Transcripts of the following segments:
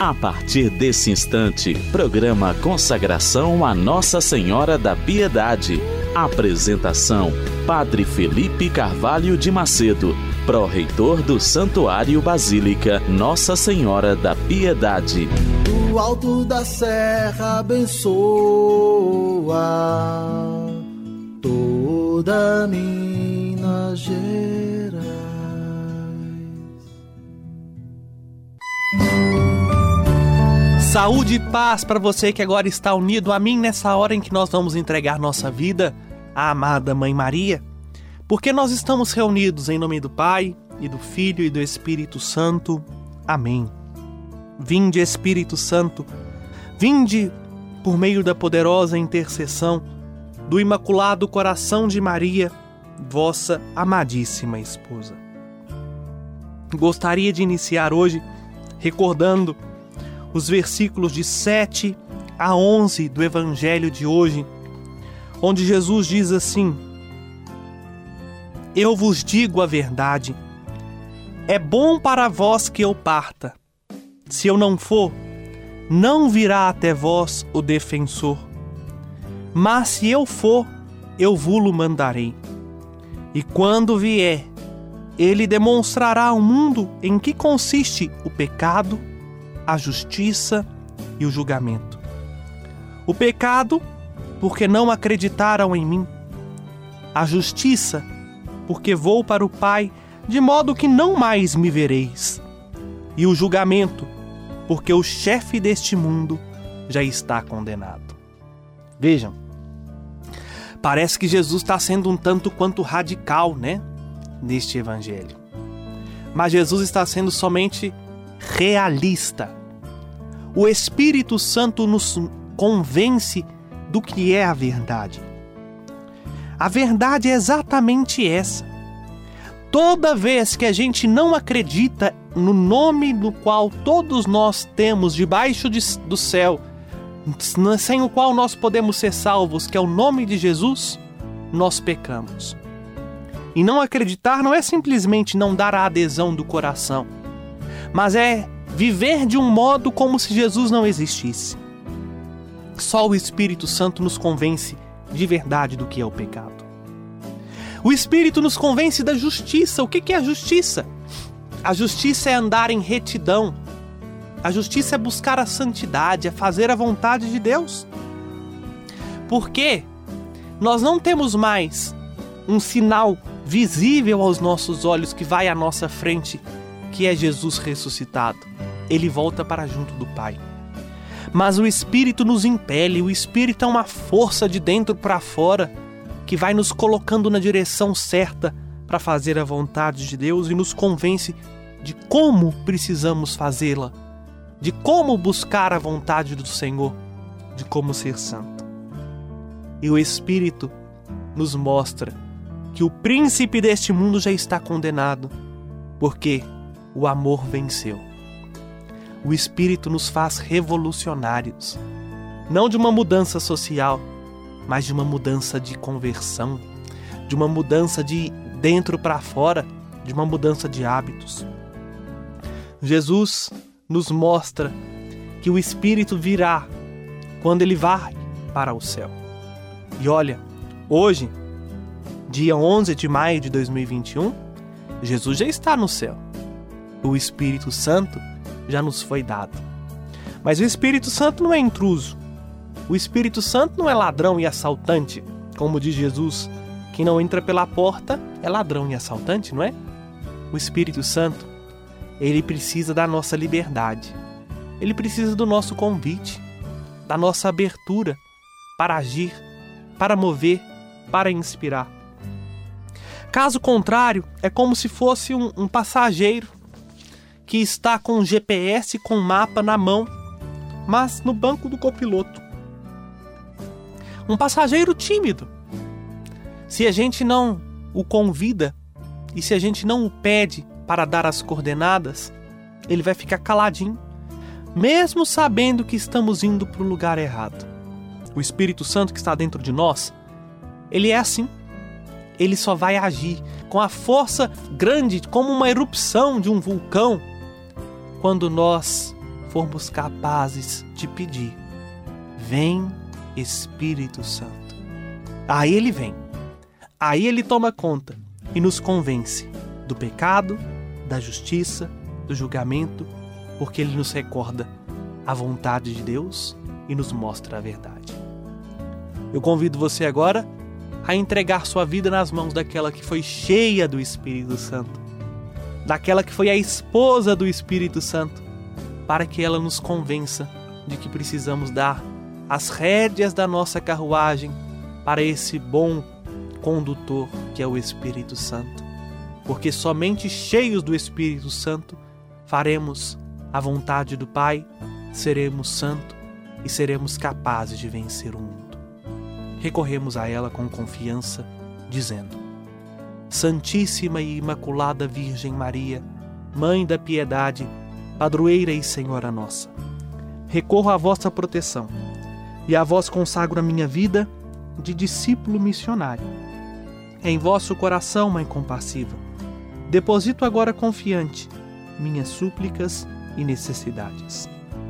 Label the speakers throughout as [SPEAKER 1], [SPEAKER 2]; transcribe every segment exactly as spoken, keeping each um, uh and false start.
[SPEAKER 1] A partir desse instante, programa Consagração a Nossa Senhora da Piedade. Apresentação: Padre Felipe Carvalho de Macedo, pró-reitor do Santuário Basílica Nossa Senhora da Piedade.
[SPEAKER 2] Do alto da serra abençoa toda Minas Gerais.
[SPEAKER 3] Saúde e paz para você que agora está unido a mim nessa hora em que nós vamos entregar nossa vida à amada Mãe Maria, porque nós estamos reunidos em nome do Pai, e do Filho e do Espírito Santo. Amém. Vinde, Espírito Santo, vinde por meio da poderosa intercessão do Imaculado Coração de Maria, vossa amadíssima esposa. Gostaria de iniciar hoje recordando os versículos de sete a onze do Evangelho de hoje, onde Jesus diz assim: Eu vos digo a verdade, é bom para vós que eu parta. Se eu não for, não virá até vós o defensor. Mas se eu for, eu vou-lo mandarei. E quando vier, ele demonstrará ao mundo em que consiste o pecado, a justiça e o julgamento. O pecado, porque não acreditaram em mim. A justiça, porque vou para o Pai, de modo que não mais me vereis. E o julgamento, porque o chefe deste mundo já está condenado. Vejam, parece que Jesus está sendo um tanto quanto radical, né? Neste evangelho. Mas Jesus está sendo somente realista. O Espírito Santo nos convence do que é a verdade. A verdade é exatamente essa. Toda vez que a gente não acredita no nome no qual todos nós temos debaixo de, do céu, sem o qual nós podemos ser salvos, que é o nome de Jesus, nós pecamos. E não acreditar não é simplesmente não dar a adesão do coração, mas é viver de um modo como se Jesus não existisse. Só o Espírito Santo nos convence de verdade do que é o pecado. O Espírito nos convence da justiça. O que é a justiça? A justiça é andar em retidão. A justiça é buscar a santidade, é fazer a vontade de Deus. Porque nós não temos mais um sinal visível aos nossos olhos que vai à nossa frente, que é Jesus ressuscitado. Ele volta para junto do Pai. Mas o Espírito nos impele, o Espírito é uma força de dentro para fora que vai nos colocando na direção certa para fazer a vontade de Deus e nos convence de como precisamos fazê-la, de como buscar a vontade do Senhor, de como ser santo. E o Espírito nos mostra que o príncipe deste mundo já está condenado, porque o amor venceu. O Espírito nos faz revolucionários, não de uma mudança social, mas de uma mudança de conversão, de uma mudança de dentro para fora, de uma mudança de hábitos. Jesus nos mostra que o Espírito virá quando ele vai para o céu. E olha, hoje, dia onze de maio de dois mil e vinte e um, Jesus já está no céu. O Espírito Santo já nos foi dado. Mas o Espírito Santo não é intruso. O Espírito Santo não é ladrão e assaltante, como diz Jesus. Quem não entra pela porta é ladrão e assaltante, não é? O Espírito Santo, ele precisa da nossa liberdade. Ele precisa do nosso convite, da nossa abertura para agir, para mover, para inspirar. Caso contrário, é como se fosse um, um passageiro que está com o G P S, com o mapa na mão, mas no banco do copiloto. Um passageiro tímido. Se a gente não o convida e se a gente não o pede para dar as coordenadas, ele vai ficar caladinho, mesmo sabendo que estamos indo para o lugar errado. O Espírito Santo que está dentro de nós, ele é assim. Ele só vai agir com a força grande, como uma erupção de um vulcão, quando nós formos capazes de pedir: vem, Espírito Santo. Aí ele vem, aí ele toma conta e nos convence do pecado, da justiça, do julgamento, porque ele nos recorda a vontade de Deus e nos mostra a verdade. Eu convido você agora a entregar sua vida nas mãos daquela que foi cheia do Espírito Santo, daquela que foi a esposa do Espírito Santo, para que ela nos convença de que precisamos dar as rédeas da nossa carruagem para esse bom condutor que é o Espírito Santo, porque somente cheios do Espírito Santo faremos a vontade do Pai, seremos santos e seremos capazes de vencer o mundo. Recorremos a ela com confiança, dizendo: Santíssima e Imaculada Virgem Maria, Mãe da Piedade, Padroeira e Senhora nossa, recorro à vossa proteção e a vós consagro a minha vida de discípulo missionário. Em vosso coração, Mãe compassiva, deposito agora confiante minhas súplicas e necessidades.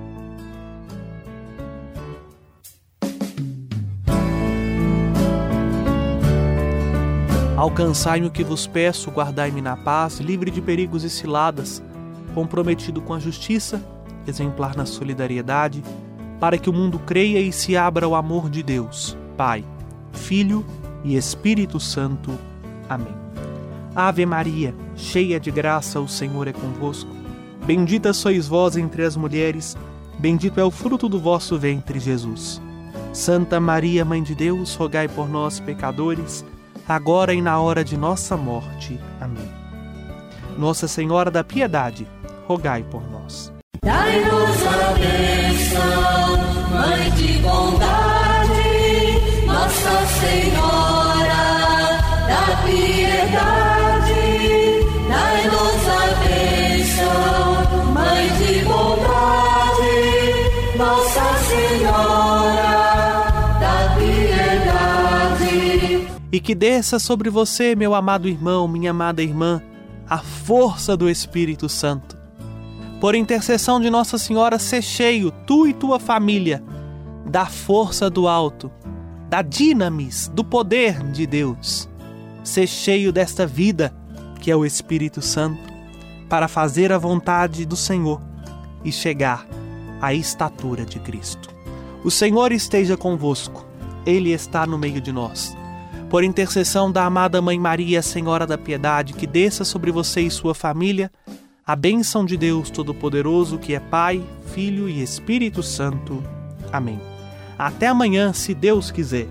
[SPEAKER 3] Alcançai-me o que vos peço, guardai-me na paz, livre de perigos e ciladas, comprometido com a justiça, exemplar na solidariedade, para que o mundo creia e se abra ao amor de Deus, Pai, Filho e Espírito Santo. Amém. Ave Maria, cheia de graça, o Senhor é convosco. Bendita sois vós entre as mulheres, bendito é o fruto do vosso ventre, Jesus. Santa Maria, Mãe de Deus, rogai por nós, pecadores, agora e na hora de nossa morte. Amém. Nossa Senhora da Piedade, rogai por nós.
[SPEAKER 4] Dai-nos a bênção, Mãe de bondade, Nossa Senhora da Piedade. Dai-nos a bênção, Mãe de bondade, Nossa Senhora da Piedade.
[SPEAKER 3] E que desça sobre você, meu amado irmão, minha amada irmã, a força do Espírito Santo. Por intercessão de Nossa Senhora, ser cheio, tu e tua família, da força do alto, da dinamis, do poder de Deus. Ser cheio desta vida, que é o Espírito Santo, para fazer a vontade do Senhor e chegar à estatura de Cristo. O Senhor esteja convosco, Ele está no meio de nós. Por intercessão da amada Mãe Maria, Senhora da Piedade, que desça sobre você e sua família a bênção de Deus Todo-Poderoso, que é Pai, Filho e Espírito Santo. Amém. Até amanhã, se Deus quiser.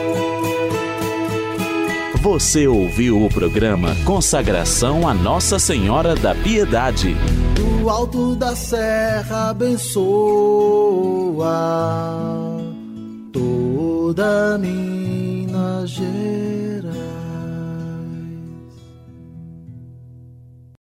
[SPEAKER 1] Você ouviu o programa Consagração a Nossa Senhora da Piedade.
[SPEAKER 2] Do alto da serra abençoa toda Minas Gerais.